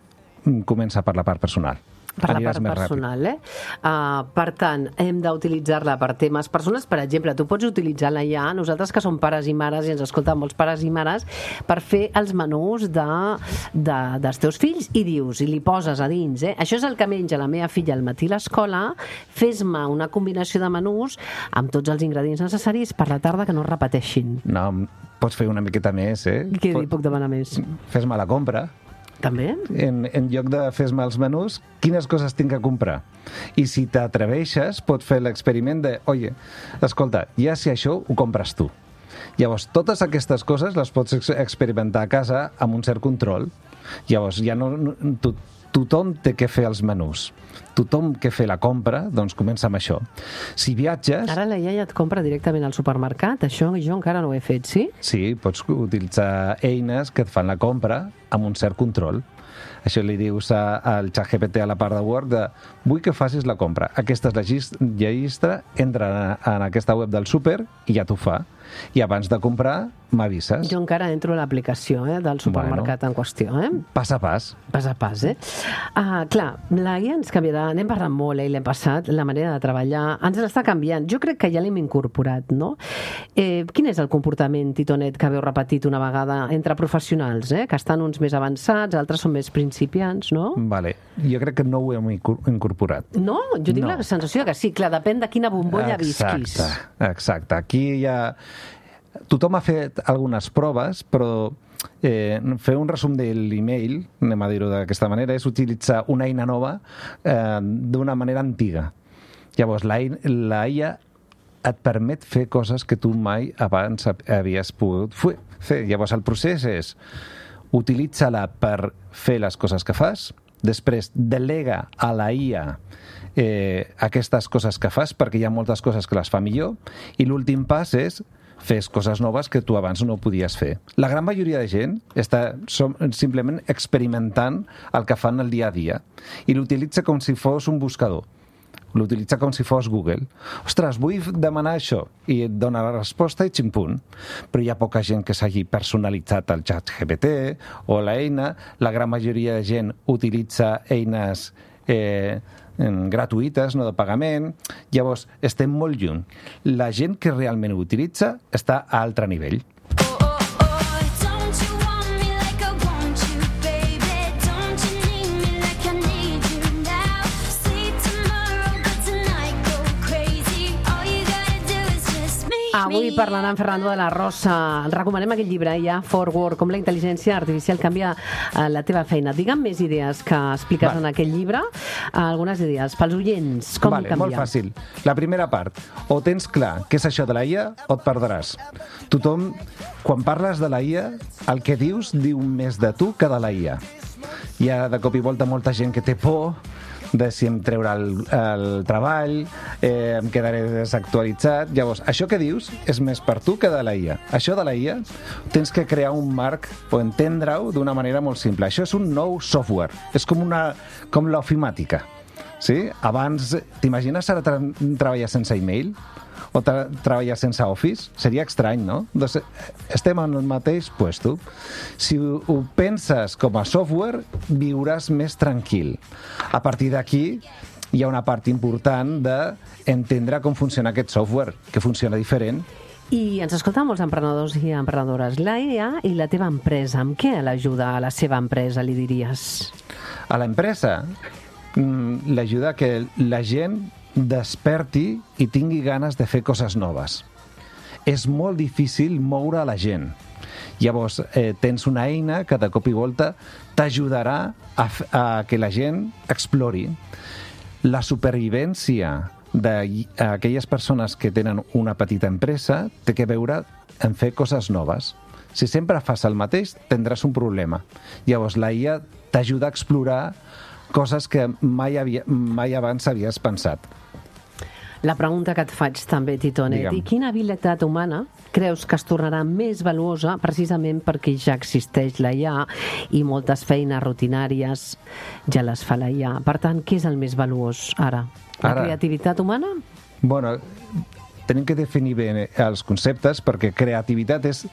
comença per la part personal. Per la part personal, eh? Uh, per tant, hem d'utilitzar-la per temes personals. Per exemple, tu pots utilitzar-la ja, nosaltres que som pares i mares i ens escolten molts pares i mares, per fer els menús de, de, dels teus fills i dius, i li poses a dins, eh? Això és el que menja la meva filla al matí a l'escola, fes-me una combinació de menús amb tots els ingredients necessaris per la tarda que no es repeteixin. No, pots fer una miqueta més, eh? Què li puc demanar més? Fes-me la compra. També? En, en lloc de fes-me els menús, quines coses tinc que comprar? I si t'atreveixes, pots fer l'experiment de, oye, escolta, ja si això ho compres tu. Llavors, totes aquestes coses les pots experimentar a casa amb un cert control. Llavors, ja no, no to, tothom té que fer els menús. Tothom que fer la compra, doncs comença amb això. Si viatges... Ara la I A ja et compra directament al supermercat, això jo encara no ho he fet, sí? Sí, pots utilitzar eines que et fan la compra amb un cert control. Això li dius a, al ChatGPT a la part de Word de vull que facis la compra. Aquesta és la llista, entra en, en aquesta web del súper i ja t'ho fa. I abans de comprar, m'avises. Jo encara entro a l'aplicació eh, del supermercat bueno, en qüestió. Eh? Pas a pas. Pas a pas, eh? Ah, clar, la I A ens canviarà, n'hem parlat molt, eh, l'hem passat, la manera de treballar, ens l'està canviant. Jo crec que ja l'hem incorporat, no? Eh, quin és el comportament, Titonet, que veu repetit una vegada entre professionals, eh? Que estan uns més avançats, altres són més principiants, no? Vale. Jo crec que no ho hem incorporat. No? Jo tinc no. la sensació que sí, clar, depèn de quina bombolla exacte, visquis. Exacte. Aquí ja... Tothom ha fet algunes proves, però eh, fer un resum de l'email, anem a dir-ho d'aquesta manera, és utilitzar una eina nova eh, d'una manera antiga. Llavors, la, la I A et permet fer coses que tu mai abans havies pogut fer. Llavors, el procés és utilitza-la per fer les coses que fas, després delega a la I A eh, aquestes coses que fas, perquè hi ha moltes coses que les fa millor, i l'últim pas és fes coses noves que tu abans no podies fer. La gran majoria de gent està som, simplement experimentant el que fan el dia a dia i l'utilitza com si fos un buscador. L'utilitza com si fos Google. Ostres, vull demanar això. I et dona la resposta i ximpunt. Però hi ha poca gent que s'hagi personalitzat el ChatGPT o l'eina. La gran majoria de gent utilitza eines eh, gratuïtes, no de pagament. Llavors, estem molt lluny. La gent que realment ho utilitza està a altre nivell. Avui parlant amb Fernando de la Rosa. Recomanem aquest llibre, ja, For Work, com la intel·ligència artificial canvia eh, la teva feina. Digue'm més idees que expliques Va. en aquest llibre. Eh, algunes idees. Pels oients, com vale, canvia? Molt fàcil. La primera part. O tens clar què és això de la I A o et perdràs. Tothom, quan parles de la I A, el que dius diu més de tu que de la I A. Hi ha de cop i volta molta gent que té por de si em treurà el, el treball, eh, em quedaré desactualitzat. Llavors, això que dius és més per tu que de la I A. Això de la I A tens que crear un marc o entendre-ho d'una manera molt simple. Això és un nou software. És com, una, com l'ofimàtica. Sí? Abans, t'imagines ara tra treballar sense e-mail? O tra treballar sense Office? Seria estrany, no? Doncs estem en el mateix puesto. Si ho, ho penses com a software, viuràs més tranquil. A partir d'aquí, hi ha una part important d'entendre com funciona aquest software, que funciona diferent. I ens escolten molts emprenedors i emprenedores. La I A i la teva empresa, amb què l'ajuda a la seva empresa, li diries? A l'empresa, l'ajuda que la gent desperti i tingui ganes de fer coses noves. És molt difícil moure la gent. Llavors, eh, tens una eina que de cop i volta t'ajudarà a, a que la gent explori. La supervivència d'aquelles persones que tenen una petita empresa té que veure en fer coses noves. Si sempre fas el mateix, tindràs un problema. Llavors, la I A t'ajuda a explorar coses que mai, havia, mai abans havies pensat. La pregunta que et faig també, Titonet, Digue'm. i quina habilitat humana creus que es tornarà més valuosa precisament perquè ja existeix la I A i moltes feines rutinàries ja les fa la I A? Per tant, què és el més valuós ara? La Ara. creativitat humana? Bueno, tenim que definir bé els conceptes perquè creativitat és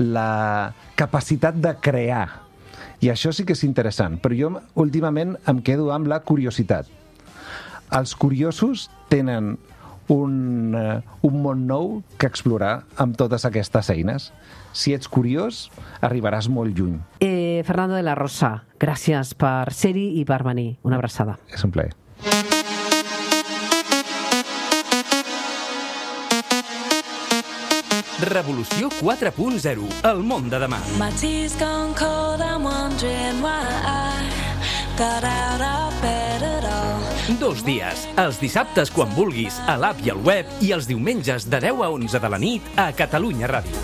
la capacitat de crear. I això sí que és interessant, però jo últimament em quedo amb la curiositat. Els curiosos tenen un, uh, un món nou que explorar amb totes aquestes eines. Si ets curiós, arribaràs molt lluny. Eh, Fernando de la Rosa, gràcies per ser-hi i per venir. Una abraçada. És un plaer. Revolució quatre punt zero, el món de demà. My tea's gone cold, I'm wondering why I got out of bed at all. Dos dies, els dissabtes quan vulguis, a l'app i al web, i els diumenges de deu a onze de la nit a Catalunya Ràdio.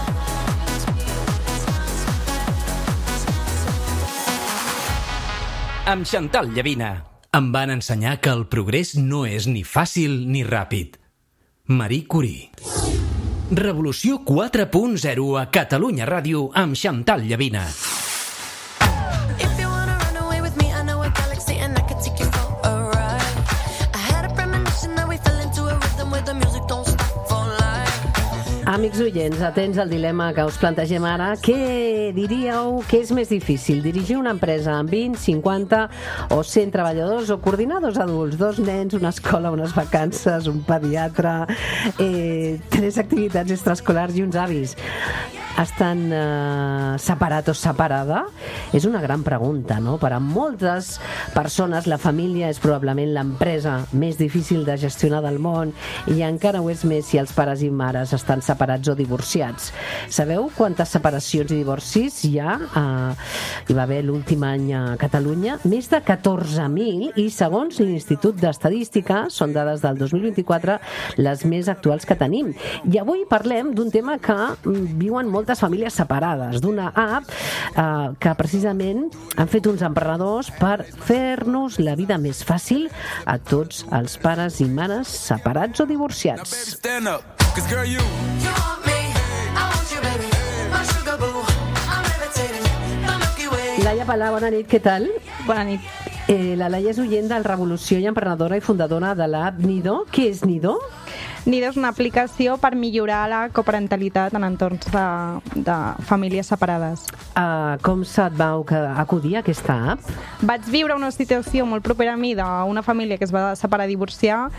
Amb Xantal Llavina. Em van ensenyar que el progrés no és ni fàcil ni ràpid. Marie Curie. Revolució quatre punt zero a Catalunya Ràdio amb Xantal Llavina. If you wanna run away with me, I know a galaxy and I could take you for a ride. I had a premonition that we fell into a rhythm where the music don't stop for life. Amics oients, atents al dilema que us plantegem ara. Què diríeu que és més difícil? Dirigir una empresa amb vint, cinquanta o cent treballadors o coordinar dos adults, dos nens, una escola, unes vacances, un pediatre, eh, tres activitats extraescolars i uns avis? Estan eh, separat o separada? És una gran pregunta, no? Per a moltes persones la família és probablement l'empresa més difícil de gestionar del món i encara ho és més si els pares i mares estan separats o divorciats. Sabeu quantes separacions i divorcis hi ha? Eh, hi va haver l'últim any a Catalunya més de catorze mil i segons l'Institut d'Estadística, són dades del dos mil vint-i-quatre, les més actuals que tenim. I avui parlem d'un tema que mm, viuen moltes famílies separades, d'una app eh, que precisament han fet uns emprenedors per fer-nos la vida més fàcil a tots els pares i mares separats o divorciats. Stand up, 'cause girl, you You want me, I want you, baby. My sugar boo, I'm levitating. The Milky Way. Laia Palà, bona nit, què tal? Bona nit. Eh, la Laia és oient del Revolució i emprenedora i fundadora de l'app Nido. Què és Nido? Nido és una aplicació per millorar la coparentalitat en entorns de, de famílies separades. Uh, com se't va acudir a aquesta app? Vaig viure una situació molt propera a mi d'una família que es va separar, divorciar,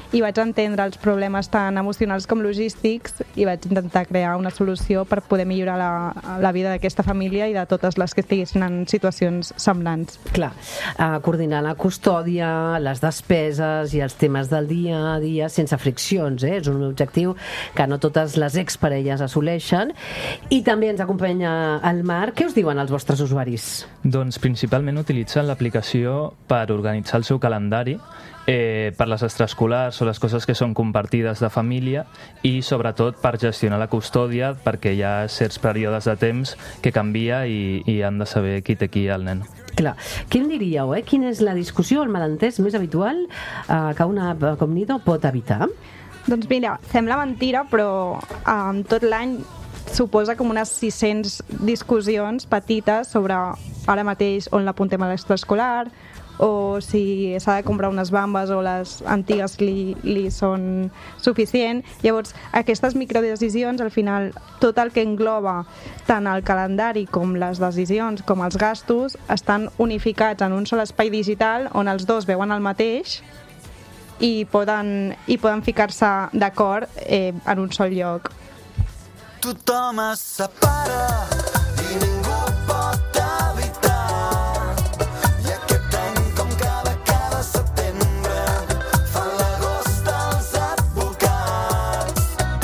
i vaig entendre els problemes tant emocionals com logístics i vaig intentar crear una solució per poder millorar la, la vida d'aquesta família i de totes les que estiguessin en situacions semblants. Clar, uh, coordinar la custòdia, les despeses i els temes del dia a dia sense friccions, eh? És un objectiu que no totes les exparelles assoleixen. I també ens acompanya el Marc. Què us diuen els vostres usuaris? Doncs principalment utilitzen l'aplicació per organitzar el seu calendari, eh, per les extraescolars o les coses que són compartides de família i sobretot per gestionar la custòdia, perquè hi ha certs períodes de temps que canvia i, i han de saber qui té qui al nen. Clar. Què em diríeu, eh? Quina és la discussió, el malentès més habitual eh, que una com Nido pot evitar? Doncs mira, sembla mentira, però eh, tot l'any suposa com unes sis-centes discussions petites sobre ara mateix on l'apuntem a l'extraescolar o si s'ha de comprar unes bambes o les antigues li, li són suficient. Llavors, aquestes microdecisions, al final, tot el que engloba tant el calendari com les decisions com els gastos estan unificats en un sol espai digital on els dos veuen el mateix i poden, i poden ficar-se d'acord eh, en un sol lloc. Tothom es separa i ningú pot evitar. I aquest any, com cada, cada setembre, fan l'agost els advocats.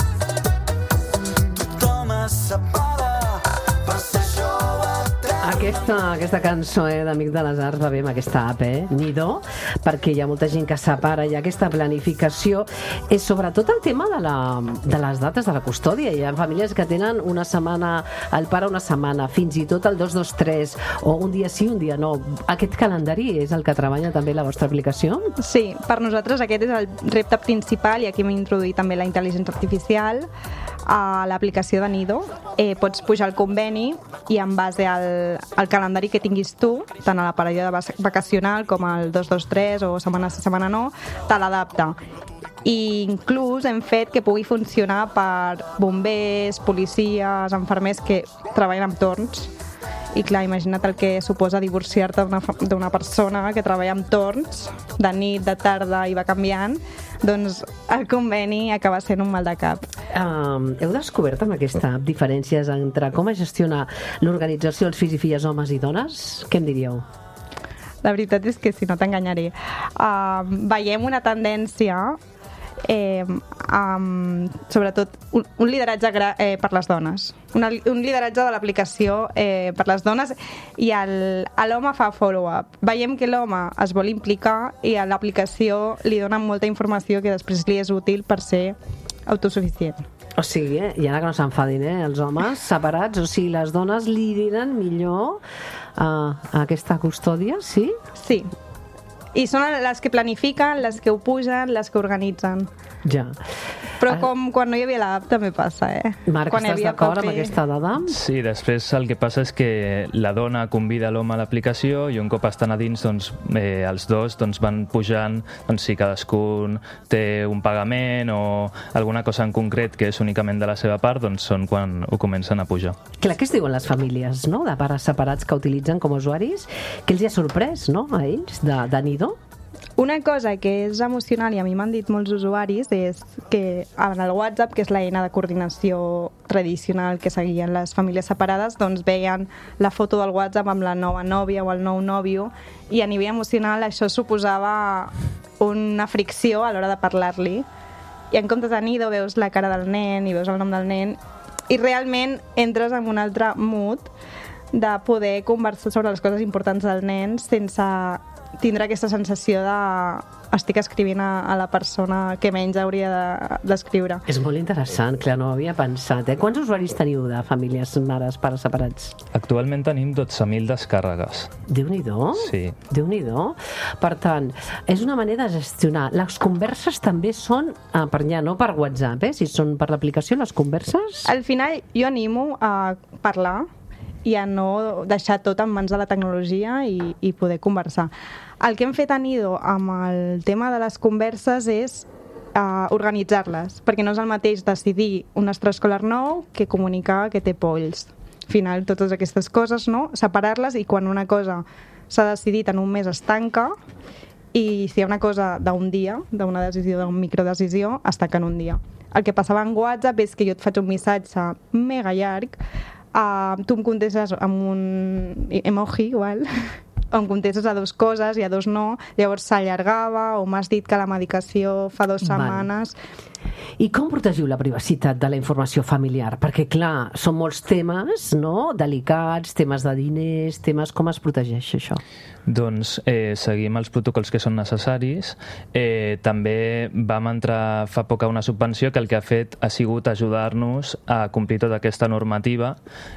Tothom es separa per ser jove. Aquesta, aquesta cançó eh, d'Amic de les Arts va bé amb aquesta app, eh? Nido, perquè hi ha molta gent que separa i aquesta planificació és sobretot el tema de, la, de les dates de la custòdia. Hi ha famílies que tenen una setmana, el pare una setmana, fins i tot el dos dos tres, o un dia sí, un dia no. Aquest calendari és el que treballa també la vostra aplicació? Sí, per nosaltres aquest és el repte principal i aquí hem introduït també la intel·ligència artificial a l'aplicació de Nido. Eh, pots pujar el conveni i en base al, al calendari que tinguis tu, tant a la període vacacional com al dos dos tres o setmana sí, setmana no, te l'adapta. I inclús hem fet que pugui funcionar per bombers, policies, infermers que treballen amb torns. I clar, imagina't el que suposa divorciar-te d'una, d'una persona que treballa amb torns, de nit, de tarda i va canviant, doncs el conveni acaba sent un mal de cap. Um, heu descobert amb aquesta app diferències entre com es gestiona l'organització dels fills i filles homes i dones? Què em diríeu? La veritat és que si no t'enganyaré. Uh, veiem una tendència Eh, um, sobretot un, un lideratge gra, eh, per les dones, una, un lideratge de l'aplicació eh, per les dones i el, l'home fa follow-up. Veiem que l'home es vol implicar i a l'aplicació li donen molta informació que després li és útil per ser autosuficient. O sigui, eh? I ara que no s'enfadin, eh? Els homes separats, o sigui, les dones lideren millor uh, aquesta custòdia, sí? Sí. I són les que planifiquen, les que ho pugen, les que organitzen. Ja. Però com quan no hi havia l'app també passa, eh? Marc, quan estàs d'acord amb aquesta dada? Sí, després el que passa és que la dona convida l'home a l'aplicació i un cop estan a dins, doncs, eh, els dos doncs, van pujant, doncs, si cadascun té un pagament o alguna cosa en concret que és únicament de la seva part, doncs són quan ho comencen a pujar. Clar, què es diuen les famílies, no?, de pares separats que utilitzen com a usuaris? Què els hi ha sorprès, no?, a ells, de, de Nido? Una cosa que és emocional i a mi m'han dit molts usuaris és que en el WhatsApp, que és l'eina de coordinació tradicional que seguien les famílies separades, doncs veien la foto del WhatsApp amb la nova nòvia o el nou nòvio i a nivell emocional això suposava una fricció a l'hora de parlar-li. I en comptes de Nido veus la cara del nen i veus el nom del nen i realment entres en un altre mood de poder conversar sobre les coses importants del nen sense tindre aquesta sensació de estic escrivint a, a la persona que menys hauria d'escriure. És molt interessant, clar, no ho havia pensat. Eh? Quants usuaris teniu de famílies, mares, pares separats? Actualment tenim dotze mil descàrregues. Déu-n'hi-do? Sí. Déu-n'hi-do. Per tant, és una manera de gestionar. Les converses també són ah, per allà, no per WhatsApp, eh? Si són per l'aplicació, les converses... Al final, jo animo a parlar i a no deixar tot en mans de la tecnologia i, i poder conversar. El que hem fet a Nido amb el tema de les converses és uh, organitzar-les, perquè no és el mateix decidir un extraescolar nou que comunicar que té polls. Al final, totes aquestes coses, no? Separar-les i quan una cosa s'ha decidit en un mes es tanca i si hi ha una cosa d'un dia, d'una decisió, d'una microdecisió, es tanca en un dia. El que passava en WhatsApp és que jo et faig un missatge mega llarg, uh, tu em contestes amb un emoji, igual, em contestes a dues coses i a dos no, llavors s'allargava, o m'has dit que la medicació fa dues setmanes. I com protegiu la privacitat de la informació familiar? Perquè, clar, són molts temes, no?, delicats, temes de diners, temes... Com es protegeix això? Doncs eh, seguim els protocols que són necessaris. Eh, també vam entrar fa poc a una subvenció que el que ha fet ha sigut ajudar-nos a complir tota aquesta normativa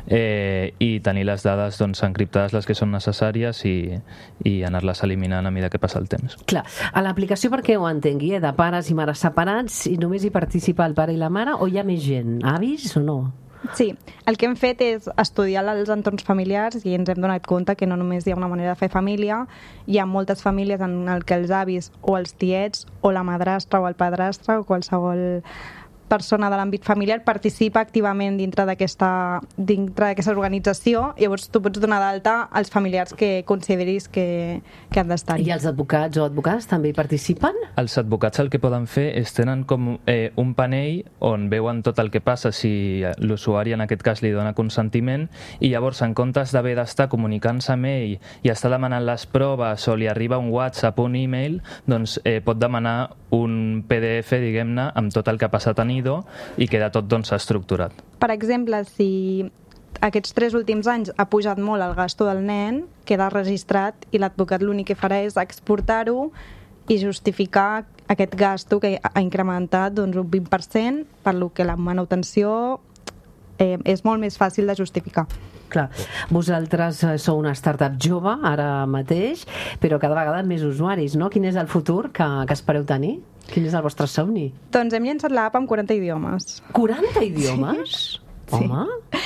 eh, i tenir les dades doncs, encriptades les que són necessàries i, i anar-les eliminant a mesura que passa el temps. Clar, a l'aplicació, perquè ho entengui, eh, de pares i mares separats, i només hi participa el pare i la mare, o hi ha més gent? Avis o no? Sí, el que hem fet és estudiar els entorns familiars i ens hem donat compte que no només hi ha una manera de fer família, hi ha moltes famílies en el que els avis o els tiets o la madrastra o el padrastre o qualsevol persona de l'àmbit familiar participa activament dintre d'aquesta dintre d'aquesta organització, llavors tu pots donar d'alta als familiars que consideris que, que han d'estar. I els advocats o advocades també hi participen? Els advocats el que poden fer és tenen com eh, un panell on veuen tot el que passa si l'usuari en aquest cas li dona consentiment i llavors en comptes d'haver d'estar comunicant-se amb ell i estar demanant les proves o li arriba un WhatsApp o un e-mail, doncs eh, pot demanar un P D F, diguem-ne, amb tot el que ha passat a Nido i queda tot doncs estructurat. Per exemple, si aquests tres últims anys ha pujat molt el gasto del nen, queda registrat i l'advocat l'únic que farà és exportar-ho i justificar aquest gasto que ha incrementat doncs, un vint per cent, per lo que la manutenció eh, és molt més fàcil de justificar. Clar, vosaltres sou una startup jove ara mateix, però cada vegada més usuaris, no? Quin és el futur que, que espereu tenir? Quin és el vostre somni? Doncs hem llançat l'app amb quaranta idiomes. quaranta idiomes? Sí. Home!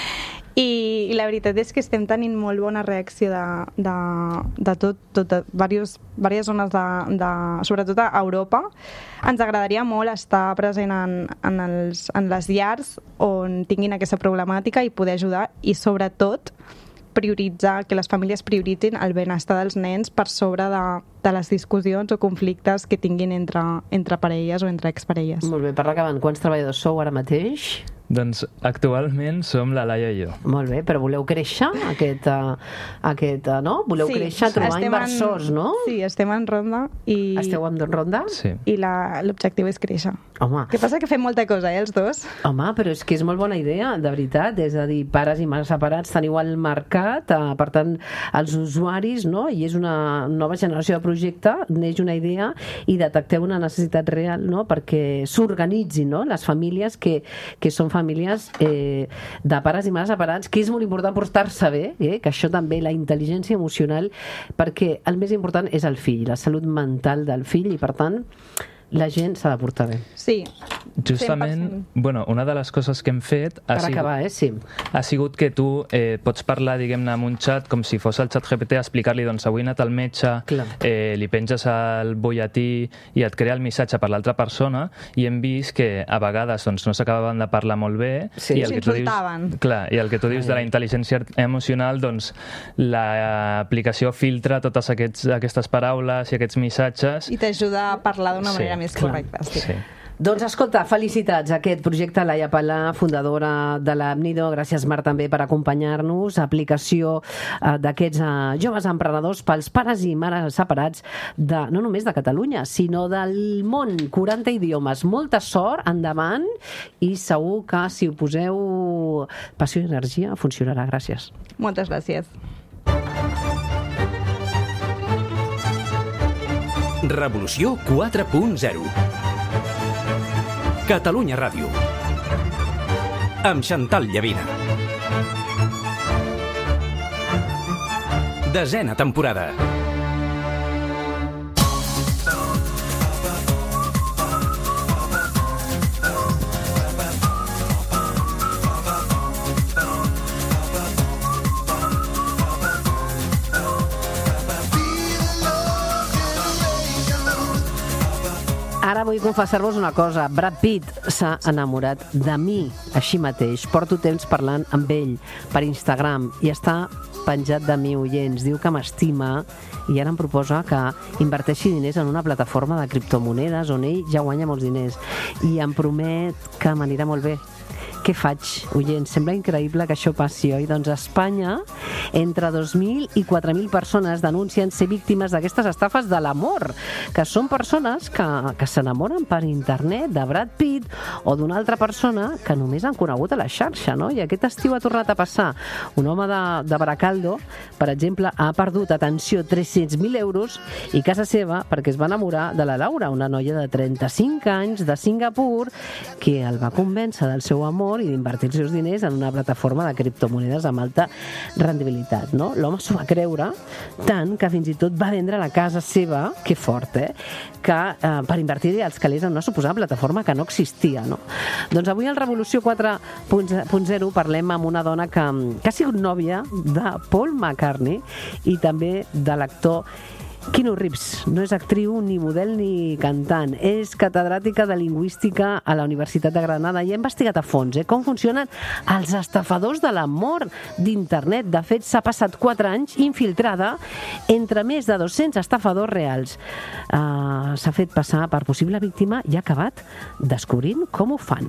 I, I la veritat és que estem tenint molt bona reacció de, de, de tot, tot de diverses, diverses zones, de, de, sobretot a Europa. Ens agradaria molt estar present en, en, els, en les llars on tinguin aquesta problemàtica i poder ajudar i sobretot prioritzar, que les famílies prioritzin el benestar dels nens per sobre de, de les discussions o conflictes que tinguin entre, entre parelles o entre exparelles. Molt bé, per acabant, quants treballadors sou ara mateix? Doncs actualment som la Laia i jo. Molt bé, però voleu créixer aquest, uh, aquest uh, no? Voleu sí, créixer, trobar inversors, en, no? Sí, estem en ronda i... Esteu en ronda? Sí. I l'objectiu és créixer. Home. Què passa? Que fem molta cosa, eh, els dos? Home, però és que és molt bona idea, de veritat. És a dir, pares i mares separats teniu al mercat, uh, per tant, els usuaris, no? I és una nova generació de projecte, neix una idea i detecteu una necessitat real, no? Perquè s'organitzin, no? Les famílies que, que són famílies eh, de pares i mares separats, que és molt important portar-se bé, eh? Que això també, la intel·ligència emocional, perquè el més important és el fill, la salut mental del fill, i per tant la gent s'ha de portar bé. Sí. Justament, bueno, una de les coses que hem fet ha, per sigut, acabar, eh? Sí. ha sigut que tu eh, pots parlar, diguem-ne, amb un xat com si fos el xat G P T, explicar-li, doncs avui he anat al metge, eh, li penges el butlletí i et crea el missatge per l'altra persona, i hem vist que a vegades doncs, no s'acabaven de parlar molt bé, sí, i el que tu dius, clar, i el que tu dius de la intel·ligència emocional, doncs l'aplicació filtra totes aquests, aquestes paraules i aquests missatges i t'ajuda a parlar d'una sí, manera més clar. correcta. Sí. Sí. Doncs escolta, felicitats a aquest projecte, Laia Palà, fundadora de l'App Nido. Gràcies, Marc, també per acompanyar-nos. Aplicació eh, d'aquests eh, joves emprenedors pels pares i mares separats de, no només de Catalunya, sinó del món. quaranta idiomes. Molta sort, endavant, i segur que si ho poseu passió i energia funcionarà. Gràcies. Moltes gràcies. Revolució quatre punt zero. Catalunya Ràdio. Amb Xantal Llavina. Desena temporada. Ara vull confessar-vos una cosa. Brad Pitt s'ha enamorat de mi, així mateix. Porto temps parlant amb ell per Instagram i està penjat de mi, oients. Diu que m'estima i ara em proposa que inverteixi diners en una plataforma de criptomonedes on ell ja guanya molts diners. I em promet que m'anirà molt bé. Què faig, oients? Sembla increïble que això passi, oi? Doncs a Espanya, entre dos mil i quatre mil persones denuncien ser víctimes d'aquestes estafes de l'amor, que són persones que, que s'enamoren per internet de Brad Pitt o d'una altra persona que només han conegut a la xarxa, no? I aquest estiu ha tornat a passar. Un home de, de Baracaldo, per exemple, ha perdut, atenció, tres-cents mil euros i casa seva perquè es va enamorar de la Laura, una noia de trenta-cinc anys de Singapur que el va convèncer del seu amor i d'invertir els seus diners en una plataforma de criptomonedes amb alta rendibilitat, no? L'home s'ho va creure tant que fins i tot va vendre la casa seva, que fort, eh? Que, eh, per invertir els calés en una suposada plataforma que no existia, no? Doncs avui al Revolució quatre punt zero parlem amb una dona que, que ha sigut nòvia de Paul McCartney i també de l'actor Keanu Reeves. No és actriu, ni model, ni cantant. És catedràtica de Lingüística a la Universitat de Granada i ha investigat a fons eh, com funcionen els estafadors de l'amor d'internet. De fet, s'ha passat quatre anys infiltrada entre més de dos-cents estafadors reals. Uh, s'ha fet passar per possible víctima i ha acabat descobrint com ho fan.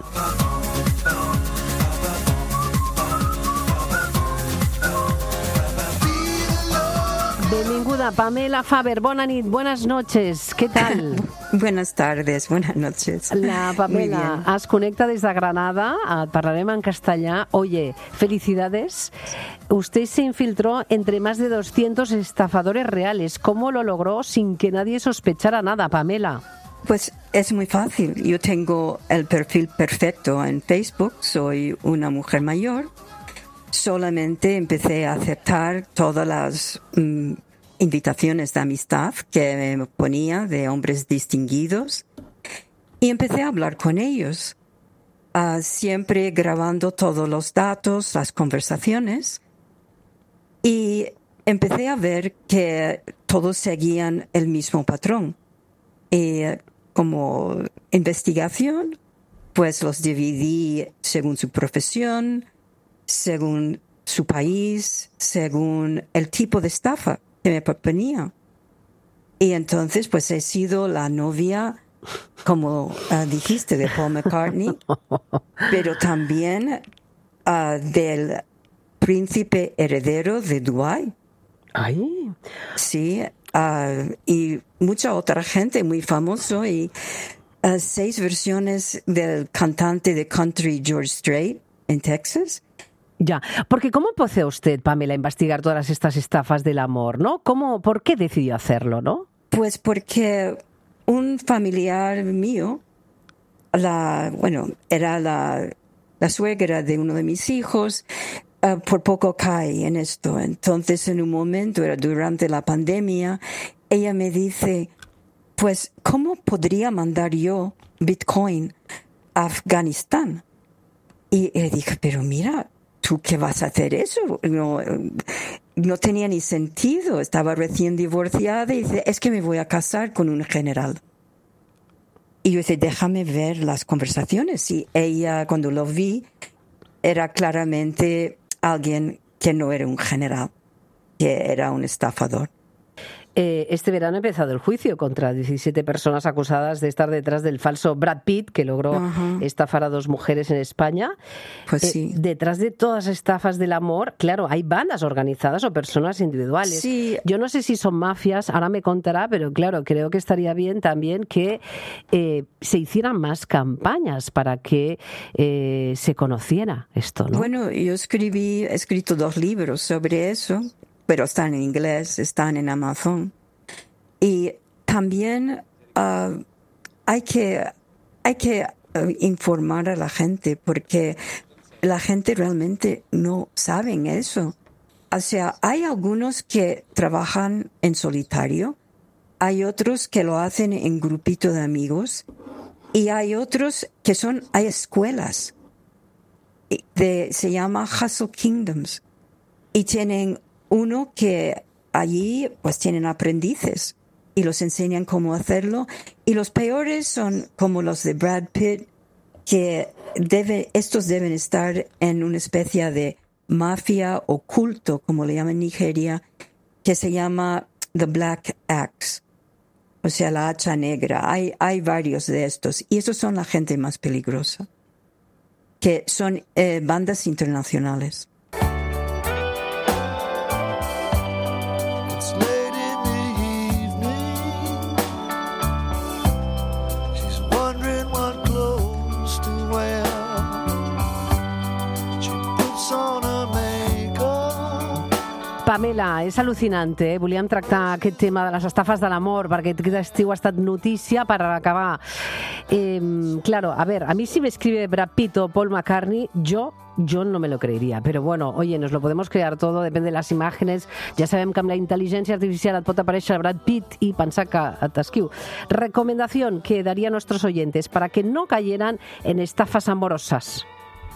Benvinguda, Pamela Faber. Bona nit, buenas noches. ¿Qué tal? Buenas tardes, buenas noches. La Pamela es conecta desde Granada. Parlarem en castellà. Oye, felicidades. Usted se infiltró entre más de doscientos estafadores reales. ¿Cómo lo logró sin que nadie sospechara nada, Pamela? Pues es muy fácil. Yo tengo el perfil perfecto en Facebook. Soy una mujer mayor. Solamente empecé a aceptar todas las mm, invitaciones de amistad que me ponía de hombres distinguidos y empecé a hablar con ellos, uh, siempre grabando todos los datos, las conversaciones, y empecé a ver que todos seguían el mismo patrón. Y como investigación, pues los dividí según su profesión, según su país, según el tipo de estafa que me proponía. Y entonces, pues he sido la novia, como uh, dijiste, de Paul McCartney, pero también uh, del príncipe heredero de Dubái. ¡Ay! Sí, uh, y mucha otra gente muy famoso y uh, seis versiones del cantante de country George Strait en Texas. Ya, porque ¿cómo empezó usted, Pamela, a investigar todas estas estafas del amor, no? ¿Cómo, por qué decidió hacerlo, no? Pues porque un familiar mío, la, bueno, era la, la suegra de uno de mis hijos, uh, por poco cae en esto. Entonces, en un momento, era durante la pandemia, ella me dice, pues, ¿cómo podría mandar yo Bitcoin a Afganistán? Y le dije, pero mira, ¿tú qué vas a hacer eso? No, no tenía ni sentido. Estaba recién divorciada y dice, es que me voy a casar con un general. Y yo dice, déjame ver las conversaciones. Y ella, cuando lo vi, era claramente alguien que no era un general, que era un estafador. Eh, este verano ha empezado el juicio contra diecisiete personas acusadas de estar detrás del falso Brad Pitt, que logró uh-huh. estafar a dos mujeres en España. Pues eh, sí. Detrás de todas las estafas del amor, claro, hay bandas organizadas o personas individuales. Sí. Yo no sé si son mafias, ahora me contará, pero claro, creo que estaría bien también que eh, se hicieran más campañas para que eh, se conociera esto, ¿no? Bueno, yo escribí, he escrito dos libros sobre eso, pero están en inglés, están en Amazon. Y también uh, hay que, hay que uh, informar a la gente, porque la gente realmente no sabe eso. O sea, hay algunos que trabajan en solitario, hay otros que lo hacen en grupito de amigos, y hay otros que son, hay escuelas, de, se llama Hustle Kingdoms, y tienen uno que allí pues tienen aprendices y los enseñan cómo hacerlo. Y los peores son como los de Brad Pitt, que debe, estos deben estar en una especie de mafia o culto, como le llaman en Nigeria, que se llama The Black Axe, o sea, la hacha negra. Hay, hay varios de estos, y esos son la gente más peligrosa, que son eh, bandas internacionales. Pamela, és al·lucinant, eh? Volíem tractar aquest tema de les estafes de l'amor, perquè aquest estiu ha estat notícia per acabar. Eh, claro, a ver, a mí si me escribe Brad Pitt o Paul McCartney, yo yo no me lo creería, pero bueno, oye, nos lo podemos crear todo, depende de las imágenes. Ja sabem que amb la intel·ligència artificial et pot aparèixer Brad Pitt i pensar que et esquiu. Recomendación que daría a nuestros oyentes para que no cayeran en estafas amorosas.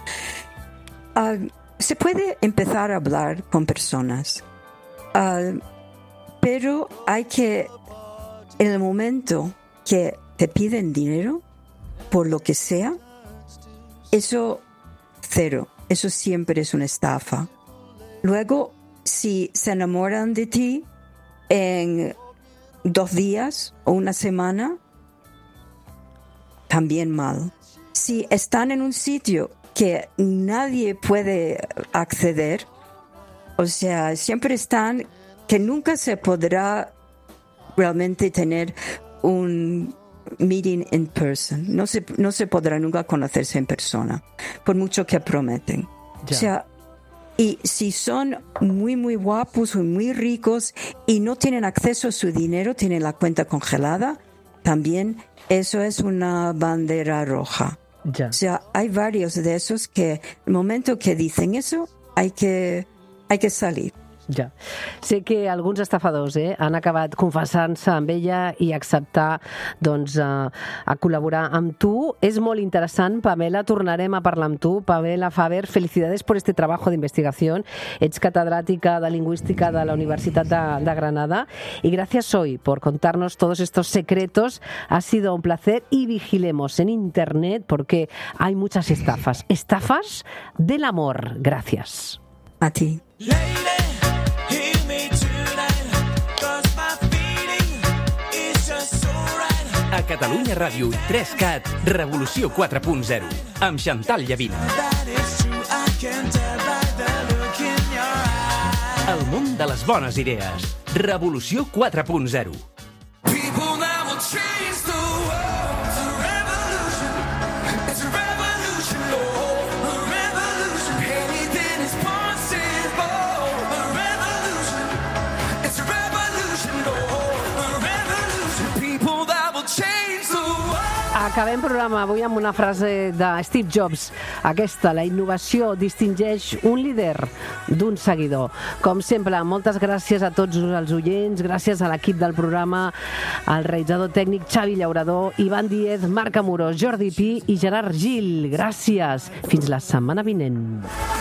Uh, se puede empezar a hablar con personas, uh, pero hay que, en el momento que te piden dinero, por lo que sea, eso cero, eso siempre es una estafa. Luego, si se enamoran de ti en dos días o una semana, también mal. Si están en un sitio que nadie puede acceder, o sea, siempre están, que nunca se podrá realmente tener un meeting in person, no se, no se podrá nunca conocerse en persona, por mucho que prometen. Ya. O sea, y si son muy, muy guapos o muy ricos y no tienen acceso a su dinero, tienen la cuenta congelada, también eso es una bandera roja. Ya. O sea, hay varios de esos que el momento que dicen eso, hay que, hay que salir. Ja. Sé que alguns estafadors eh, han acabat confessant-se amb ella i acceptar doncs, a, a col·laborar amb tu. És molt interessant, Pamela, tornarem a parlar amb tu. Pamela Faber, felicidades por este trabajo de investigación. Ets catedràtica de Lingüística de la Universitat de, de Granada y gracias hoy por contarnos todos estos secretos. Ha sido un placer y vigilemos en Internet porque hay muchas estafas. Estafas del amor. Gracias. A ti. A Catalunya Ràdio i tres cat, Revolució quatre punt zero, amb Chantal Llavina. El món de les bones idees. Revolució quatre punt zero. Acabem programa avui amb una frase de Steve Jobs. Aquesta, la innovació distingeix un líder d'un seguidor. Com sempre, moltes gràcies a tots els oients, gràcies a l'equip del programa, al realitzador tècnic Xavi Llaurador, Ivan Díez, Marc Amorós, Jordi Pi i Gerard Gil. Gràcies. Fins la setmana vinent.